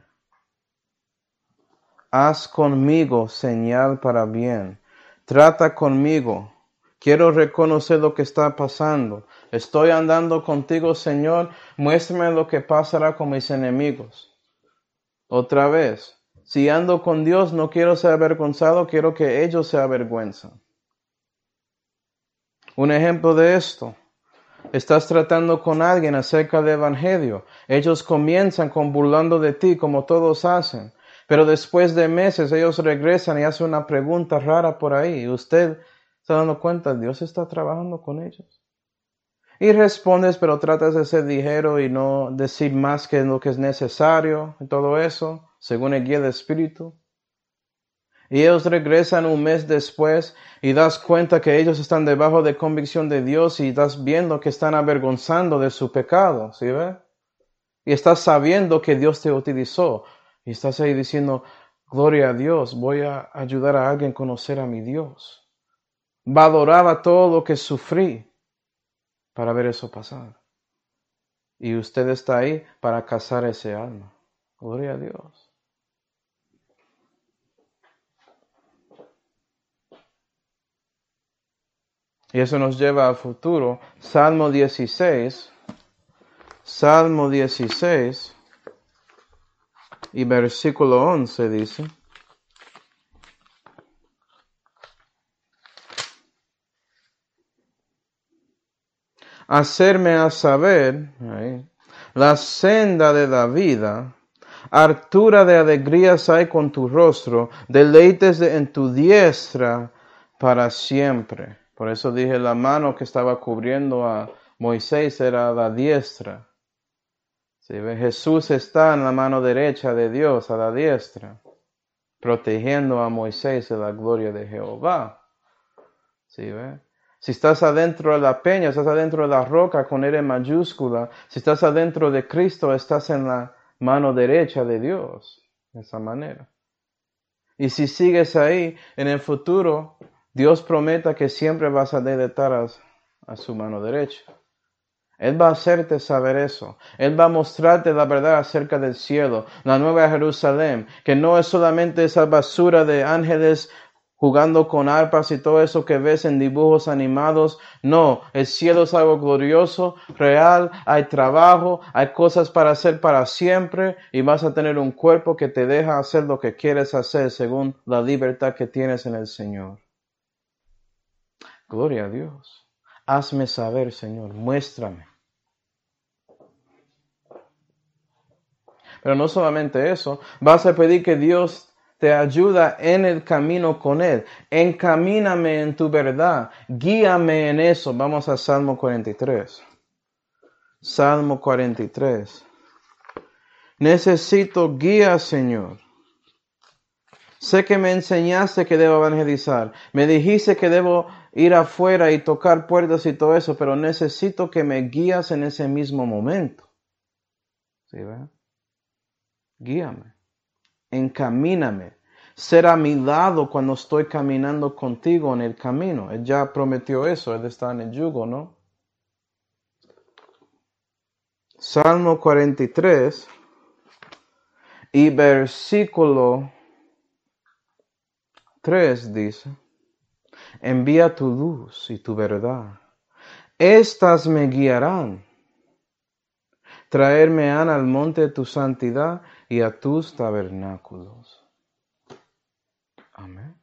Haz conmigo señal para bien. Trata conmigo. Quiero reconocer lo que está pasando. Estoy andando contigo, Señor. Muéstrame lo que pasará con mis enemigos. Otra vez. Si ando con Dios, no quiero ser avergonzado, quiero que ellos se avergüenzan. Un ejemplo de esto. Estás tratando con alguien acerca del evangelio. Ellos comienzan con burlando de ti, como todos hacen. Pero después de meses, ellos regresan y hacen una pregunta rara por ahí. Y usted está dando cuenta, Dios está trabajando con ellos. Y respondes, pero tratas de ser ligero y no decir más que lo que es necesario y todo eso, según el guía del Espíritu. Y ellos regresan un mes después y das cuenta que ellos están debajo de convicción de Dios y estás viendo que están avergonzando de su pecado, ¿sí ve? Y estás sabiendo que Dios te utilizó y estás ahí diciendo, gloria a Dios, voy a ayudar a alguien a conocer a mi Dios. Valoraba todo lo que sufrí para ver eso pasar. Y usted está ahí para cazar ese alma. Gloria a Dios. Y eso nos lleva al futuro. Salmo dieciséis. Salmo dieciséis. Y versículo once dice: hacerme a saber ahí, la senda de la vida, hartura de alegrías hay con tu rostro, deleites de, en tu diestra para siempre. Por eso dije, la mano que estaba cubriendo a Moisés era la diestra. ¿Sí? Jesús está en la mano derecha de Dios, a la diestra, protegiendo a Moisés de la gloria de Jehová. ¿Sí? ¿Ve? Si estás adentro de la peña, estás adentro de la roca con R mayúscula. Si estás adentro de Cristo, estás en la mano derecha de Dios. De esa manera. Y si sigues ahí, en el futuro, Dios prometa que siempre vas a deleitar a, a su mano derecha. Él va a hacerte saber eso. Él va a mostrarte la verdad acerca del cielo, la nueva Jerusalén, que no es solamente esa basura de ángeles jugando con arpas y todo eso que ves en dibujos animados. No, el cielo es algo glorioso, real, hay trabajo, hay cosas para hacer para siempre y vas a tener un cuerpo que te deja hacer lo que quieres hacer según la libertad que tienes en el Señor. Gloria a Dios. Hazme saber, Señor, muéstrame. Pero no solamente eso, vas a pedir que Dios te ayuda en el camino con Él. Encamíname en tu verdad. Guíame en eso. Vamos a Salmo cuarenta y tres. Salmo cuarenta y tres. Necesito guía, Señor. Sé que me enseñaste que debo evangelizar. Me dijiste que debo ir afuera y tocar puertas y todo eso, pero necesito que me guías en ese mismo momento. ¿Sí, verdad? Guíame. Encamíname, ser a mi lado cuando estoy caminando contigo en el camino. Él ya prometió eso, Él está en el yugo, ¿no? Salmo cuarenta y tres y versículo tres dice, envía tu luz y tu verdad. Estas me guiarán. Traerme han al monte de tu santidad y a tus tabernáculos. Amén.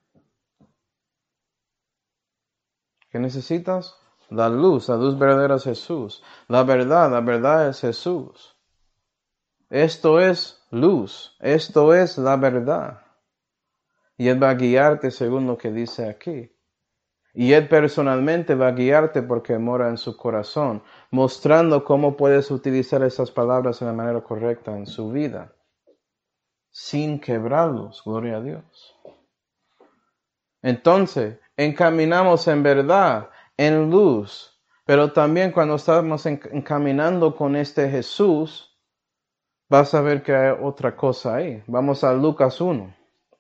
¿Qué necesitas? La luz, la luz verdadera es Jesús. La verdad, la verdad es Jesús. Esto es luz, esto es la verdad. Y Él va a guiarte según lo que dice aquí. Y Él personalmente va a guiarte porque mora en su corazón, mostrando cómo puedes utilizar esas palabras de la manera correcta en su vida, sin quebrarlos, gloria a Dios. Entonces, encaminamos en verdad, en luz, pero también cuando estamos encaminando con este Jesús, vas a ver que hay otra cosa ahí. Vamos a Lucas uno.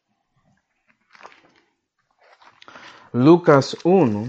Lucas uno.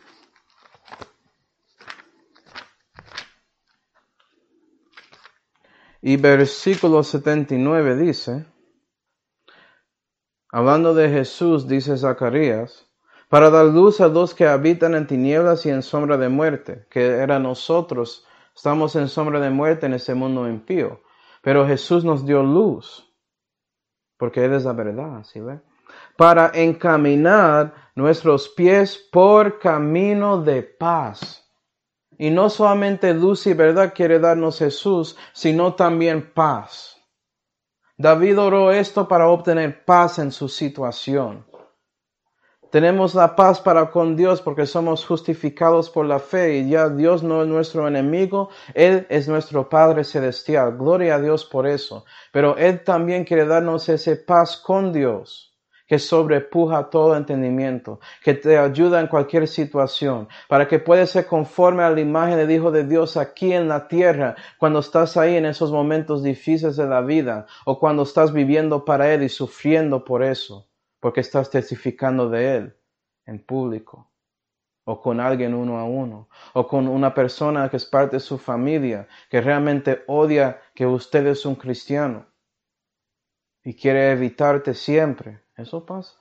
Y versículo setenta y nueve dice, hablando de Jesús, dice Zacarías, para dar luz a los que habitan en tinieblas y en sombra de muerte, que era nosotros, estamos en sombra de muerte en ese mundo impío. Pero Jesús nos dio luz, porque Él es la verdad, ¿sí ve? Para encaminar nuestros pies por camino de paz. Y no solamente luz y verdad quiere darnos Jesús, sino también paz. David oró esto para obtener paz en su situación. Tenemos la paz para con Dios porque somos justificados por la fe y ya Dios no es nuestro enemigo, Él es nuestro Padre Celestial. Gloria a Dios por eso. Pero Él también quiere darnos esa paz con Dios que sobrepuja todo entendimiento, que te ayuda en cualquier situación, para que puedas ser conforme a la imagen del Hijo de Dios aquí en la tierra, cuando estás ahí en esos momentos difíciles de la vida, o cuando estás viviendo para Él y sufriendo por eso, porque estás testificando de Él en público, o con alguien uno a uno, o con una persona que es parte de su familia, que realmente odia que usted es un cristiano, y quiere evitarte siempre. Eso pasa.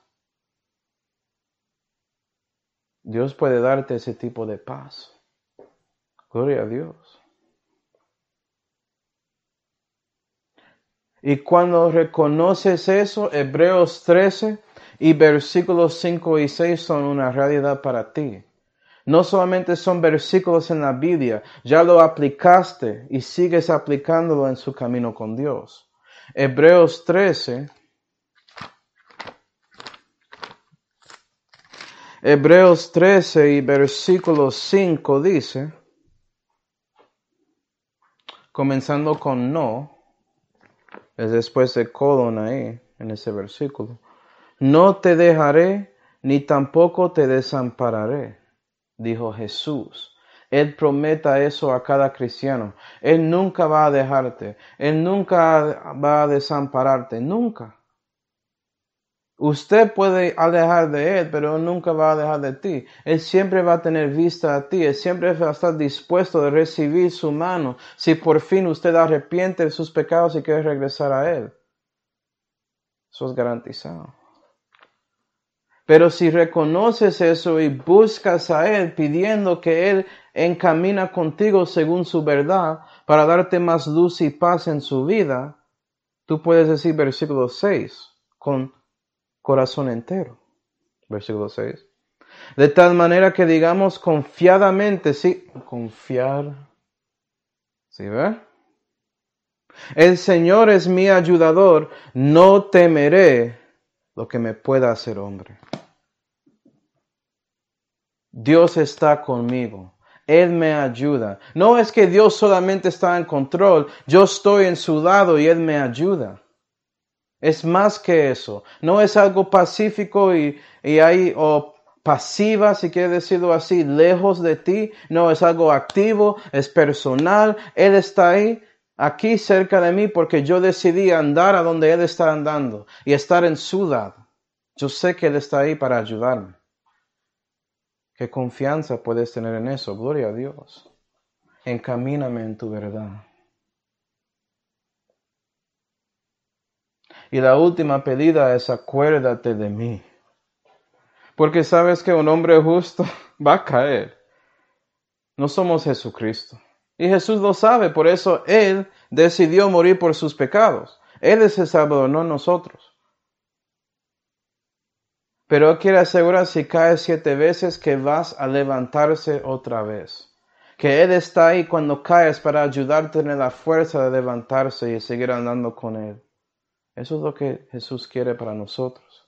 Dios puede darte ese tipo de paz. Gloria a Dios. Y cuando reconoces eso, Hebreos trece y versículos cinco y seis son una realidad para ti. No solamente son versículos en la Biblia, ya lo aplicaste y sigues aplicándolo en su camino con Dios. Hebreos trece. Hebreos trece y versículo cinco dice, comenzando con no, es después de colon ahí, en ese versículo, no te dejaré ni tampoco te desampararé, dijo Jesús. Él prometa eso a cada cristiano. Él nunca va a dejarte, Él nunca va a desampararte, nunca. Usted puede alejar de Él, pero Él nunca va a dejar de ti. Él siempre va a tener vista a ti. Él siempre va a estar dispuesto a recibir su mano si por fin usted arrepiente de sus pecados y quiere regresar a Él. Eso es garantizado. Pero si reconoces eso y buscas a Él pidiendo que Él encamina contigo según su verdad para darte más luz y paz en su vida, tú puedes decir versículo seis con corazón entero. Versículo seis. De tal manera que digamos confiadamente, sí, confiar. ¿Sí ve? El Señor es mi ayudador, no temeré lo que me pueda hacer hombre. Dios está conmigo. Él me ayuda. No es que Dios solamente está en control. Yo estoy en su lado y Él me ayuda. Es más que eso. No es algo pacífico y, y ahí, o pasiva, si quieres decirlo así, lejos de ti. No, es algo activo, es personal. Él está ahí, aquí cerca de mí, porque yo decidí andar a donde Él está andando y estar en su lado. Yo sé que Él está ahí para ayudarme. ¿Qué confianza puedes tener en eso? Gloria a Dios. Encamíname en tu verdad. Y la última pedida es acuérdate de mí. Porque sabes que un hombre justo va a caer. No somos Jesucristo. Y Jesús lo sabe, por eso Él decidió morir por sus pecados. Él es el Salvador, no nosotros. Pero Él quiere asegurar si caes siete veces que vas a levantarse otra vez. Que Él está ahí cuando caes para ayudarte a tener la fuerza de levantarse y seguir andando con Él. Eso es lo que Jesús quiere para nosotros.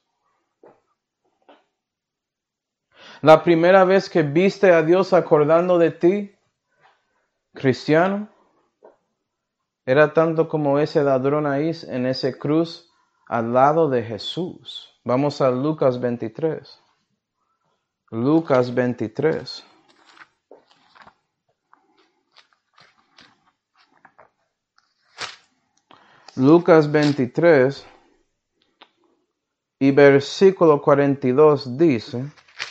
La primera vez que viste a Dios acordando de ti, cristiano, era tanto como ese ladrón ahí en ese cruz al lado de Jesús. Vamos a Lucas veintitrés. Lucas veintitrés. Lucas veintitrés y versículo cuarenta y dos dice: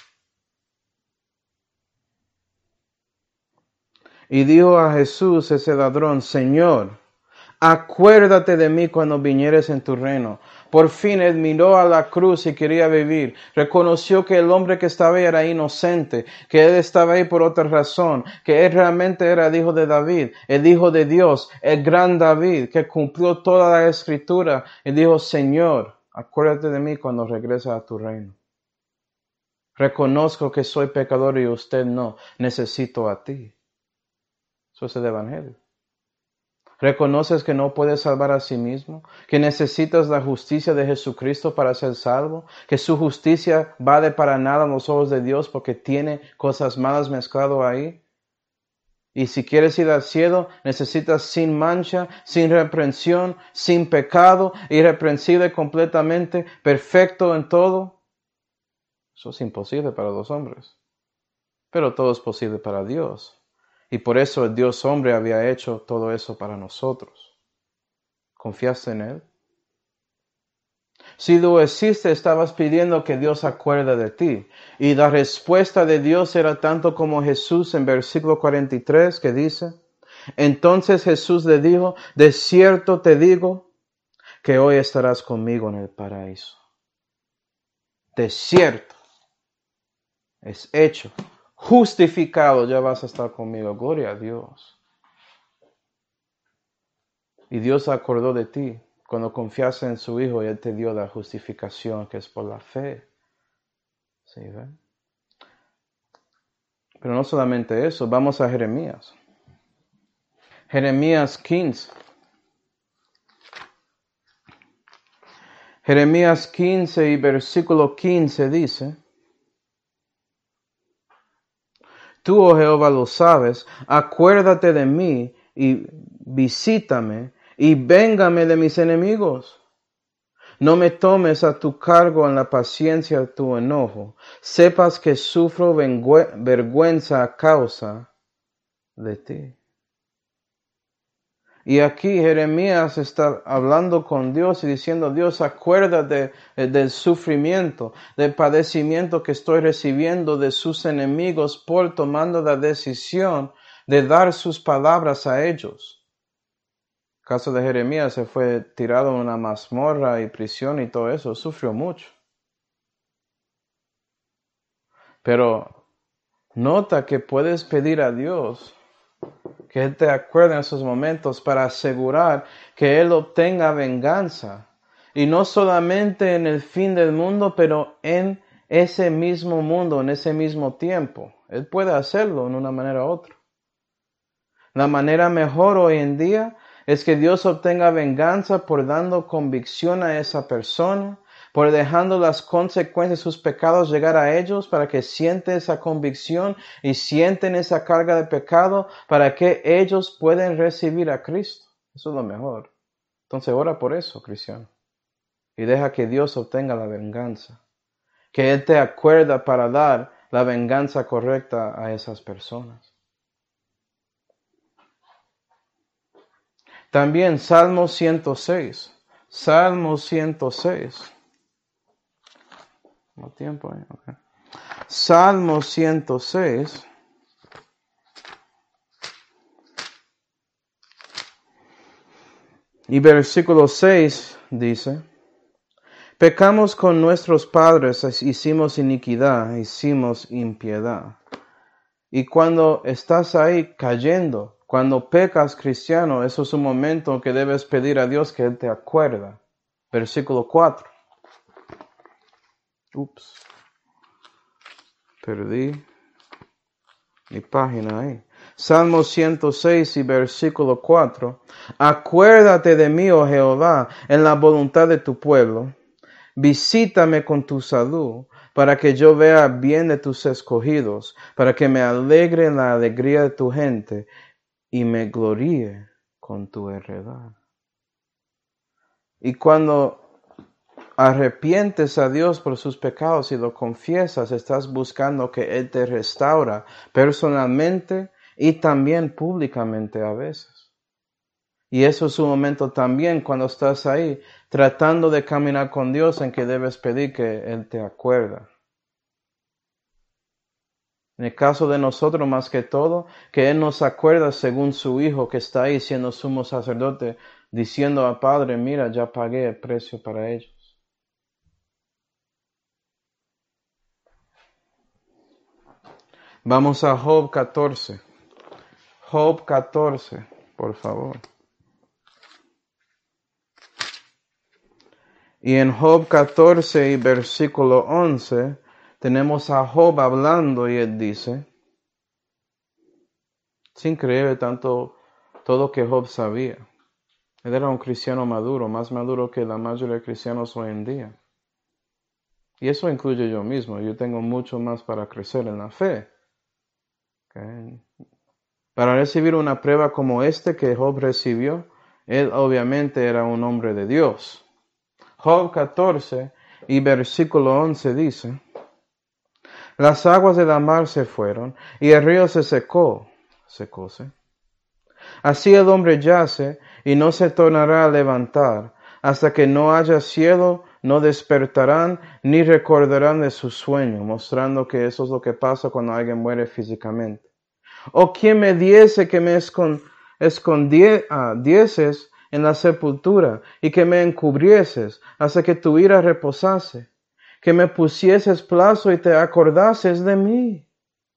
y dijo a Jesús ese ladrón: Señor, acuérdate de mí cuando vinieres en tu reino. Por fin él miró a la cruz y quería vivir. Reconoció que el hombre que estaba ahí era inocente, que él estaba ahí por otra razón, que él realmente era el hijo de David, el hijo de Dios, el gran David, que cumplió toda la escritura. Y dijo: Señor, acuérdate de mí cuando regreses a tu reino. Reconozco que soy pecador y usted no. Necesito a ti. Eso es el evangelio. ¿Reconoces que no puedes salvar a sí mismo? ¿Que necesitas la justicia de Jesucristo para ser salvo? ¿Que su justicia vale para nada en los ojos de Dios porque tiene cosas malas mezclado ahí? Y si quieres ir al cielo, necesitas sin mancha, sin reprensión, sin pecado, irreprensible completamente, perfecto en todo. Eso es imposible para los hombres. Pero todo es posible para Dios. Y por eso el Dios hombre había hecho todo eso para nosotros. ¿Confiaste en Él? Si lo hiciste, estabas pidiendo que Dios acuerde de ti. Y la respuesta de Dios era tanto como Jesús en versículo cuarenta y tres que dice: entonces Jesús le dijo: de cierto te digo que hoy estarás conmigo en el paraíso. De cierto. Es hecho. Justificado, ya vas a estar conmigo. Gloria a Dios. Y Dios acordó de ti cuando confiaste en su Hijo y Él te dio la justificación que es por la fe. ¿Sí, ve? Pero no solamente eso, vamos a Jeremías. Jeremías quince. Jeremías quince y versículo quince dice: tú, oh Jehová, lo sabes, acuérdate de mí y visítame y véngame de mis enemigos. No me tomes a tu cargo en la paciencia de tu enojo. Sepas que sufro vergüenza a causa de ti. Y aquí Jeremías está hablando con Dios y diciendo: Dios, acuérdate del sufrimiento, del padecimiento que estoy recibiendo de sus enemigos por tomando la decisión de dar sus palabras a ellos. El caso de Jeremías, se fue tirado en una mazmorra y prisión y todo eso, sufrió mucho. Pero nota que puedes pedir a Dios que Él te acuerde en esos momentos para asegurar que Él obtenga venganza. Y no solamente en el fin del mundo, pero en ese mismo mundo, en ese mismo tiempo. Él puede hacerlo en una manera u otra. La manera mejor hoy en día es que Dios obtenga venganza por dando convicción a esa persona, por dejando las consecuencias de sus pecados llegar a ellos para que sienten esa convicción y sienten esa carga de pecado para que ellos puedan recibir a Cristo. Eso es lo mejor. Entonces ora por eso, cristiano. Y deja que Dios obtenga la venganza. Que Él te acuerda para dar la venganza correcta a esas personas. También Salmo ciento seis. Salmo ciento seis. No tiempo, ¿eh? Okay. Salmo ciento seis. Y versículo seis dice: Pecamos con nuestros padres, hicimos iniquidad, hicimos impiedad. Y cuando estás ahí cayendo, cuando pecas, cristiano, eso es un momento que debes pedir a Dios que Él te acuerda. Versículo cuatro. Ups. Perdí mi página ahí. Salmo ciento seis y versículo cuatro. Acuérdate de mí, oh Jehová, en la voluntad de tu pueblo. Visítame con tu salud, para que yo vea bien de tus escogidos, para que me alegre en la alegría de tu gente y me gloríe con tu heredad. Y cuando arrepientes a Dios por sus pecados y lo confiesas, estás buscando que Él te restaura personalmente y también públicamente a veces. Y eso es un momento también cuando estás ahí tratando de caminar con Dios en que debes pedir que Él te acuerda. En el caso de nosotros, más que todo, que Él nos acuerda según su Hijo que está ahí siendo sumo sacerdote, diciendo al Padre, mira, ya pagué el precio para ellos. Vamos a Job catorce. Job catorce, por favor. Y en Job catorce y versículo once, tenemos a Job hablando y él dice, es increíble tanto todo que Job sabía. Él era un cristiano maduro, más maduro que la mayoría de cristianos hoy en día. Y eso incluye yo mismo. Yo tengo mucho más para crecer en la fe. ¿Okay? Para recibir una prueba como este que Job recibió, él obviamente era un hombre de Dios. Job catorce y versículo once dice, las aguas de la mar se fueron y el río se secó, secóse. Así el hombre yace y no se tornará a levantar, hasta que no haya cielo, no despertarán ni recordarán de su sueño, mostrando que eso es lo que pasa cuando alguien muere físicamente. O quien me diese que me escondieses en la sepultura y que me encubrieses hasta que tu ira reposase, que me pusieses plazo y te acordases de mí.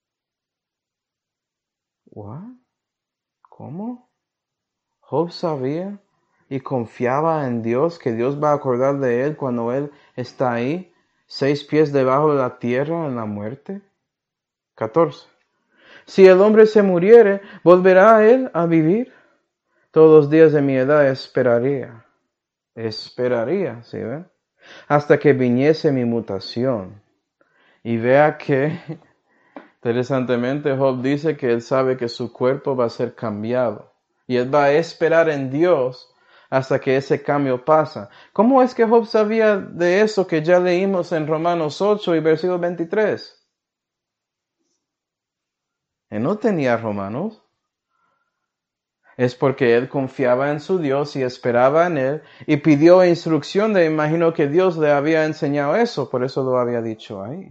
¿What? ¿Cómo? Job sabía y confiaba en Dios, que Dios va a acordar de él cuando él está ahí, seis pies debajo de la tierra en la muerte. catorce. Si el hombre se muriere, ¿volverá él a vivir? Todos los días de mi edad esperaría. Esperaría, ¿sí ven? Hasta que viniese mi mutación. Y vea que, interesantemente, Job dice que él sabe que su cuerpo va a ser cambiado. Y él va a esperar en Dios hasta que ese cambio pasa. ¿Cómo es que Job sabía de eso que ya leímos en Romanos ocho y versículo veintitrés? Él no tenía Romanos. Es porque él confiaba en su Dios y esperaba en él y pidió instrucción de, imagino que Dios le había enseñado eso, por eso lo había dicho ahí.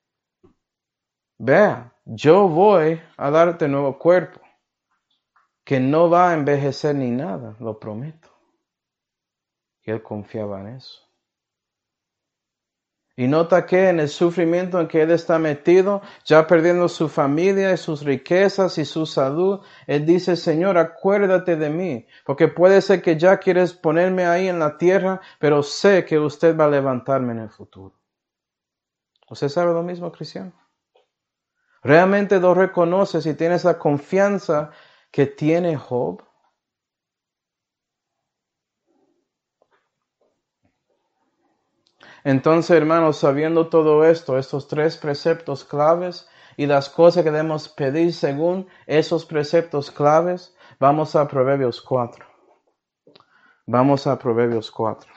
Vea, yo voy a darte nuevo cuerpo, que no va a envejecer ni nada, lo prometo. Y él confiaba en eso. Y nota que en el sufrimiento en que él está metido, ya perdiendo su familia y sus riquezas y su salud, él dice, Señor, acuérdate de mí, porque puede ser que ya quieres ponerme ahí en la tierra, pero sé que usted va a levantarme en el futuro. ¿Usted sabe lo mismo, cristiano? ¿Realmente lo reconoces y tienes la confianza que tiene Job? Entonces, hermanos, sabiendo todo esto, estos tres preceptos claves y las cosas que debemos pedir según esos preceptos claves, vamos a Proverbios cuatro. Vamos a Proverbios cuatro.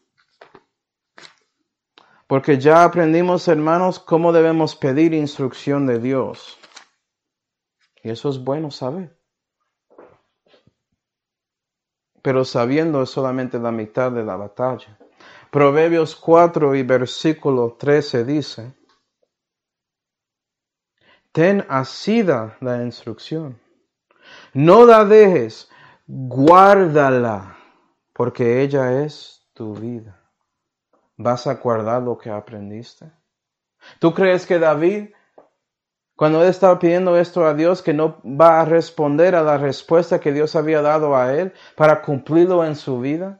Porque ya aprendimos, hermanos, cómo debemos pedir instrucción de Dios. Y eso es bueno saber. Pero sabiendo es solamente la mitad de la batalla. Proverbios cuatro y versículo trece dice, ten asida la instrucción, no la dejes, guárdala, porque ella es tu vida. ¿Vas a guardar lo que aprendiste? ¿Tú crees que David, cuando él estaba pidiendo esto a Dios, que no va a responder a la respuesta que Dios había dado a él para cumplirlo en su vida?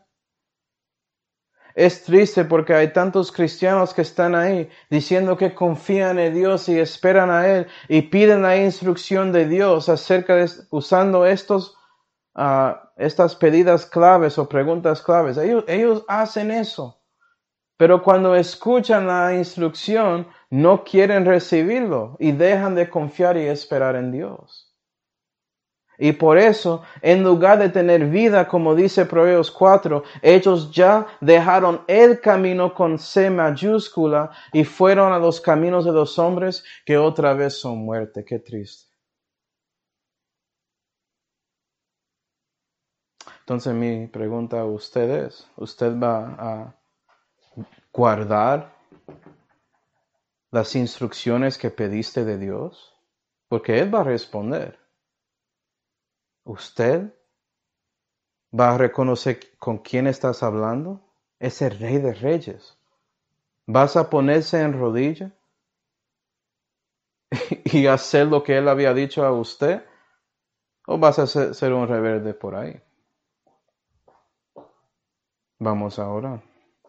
Es triste porque hay tantos cristianos que están ahí diciendo que confían en Dios y esperan a Él y piden la instrucción de Dios acerca de usando estos, uh, estas pedidas claves o preguntas claves. Ellos, ellos hacen eso, pero cuando escuchan la instrucción no quieren recibirlo y dejan de confiar y esperar en Dios. Y por eso, en lugar de tener vida, como dice Proverbios cuatro, ellos ya dejaron el camino con C mayúscula y fueron a los caminos de los hombres que otra vez son muerte. Qué triste. Entonces mi pregunta a usted es, ¿usted va a guardar las instrucciones que pediste de Dios? Porque Él va a responder. ¿Usted va a reconocer con quién estás hablando? Es el Rey de Reyes. ¿Vas a ponerse en rodilla y hacer lo que Él había dicho a usted? ¿O vas a ser, ser un rebelde por ahí? Vamos a orar.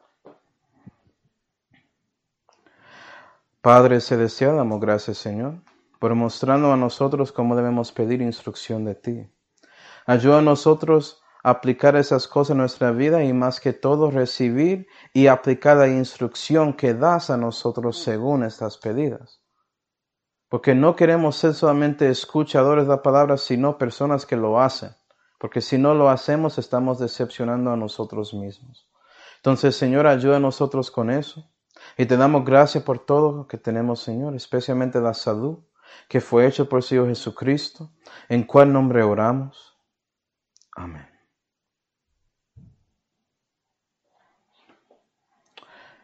Padre celestial, damos gracias, Señor, por mostrarnos a nosotros cómo debemos pedir instrucción de ti. Ayuda a nosotros a aplicar esas cosas en nuestra vida y más que todo recibir y aplicar la instrucción que das a nosotros según estas pedidas. Porque no queremos ser solamente escuchadores de la palabra, sino personas que lo hacen. Porque si no lo hacemos, estamos decepcionando a nosotros mismos. Entonces, Señor, ayuda a nosotros con eso. Y te damos gracias por todo lo que tenemos, Señor, especialmente la salud que fue hecha por el Señor Jesucristo, en cual nombre oramos. Amén.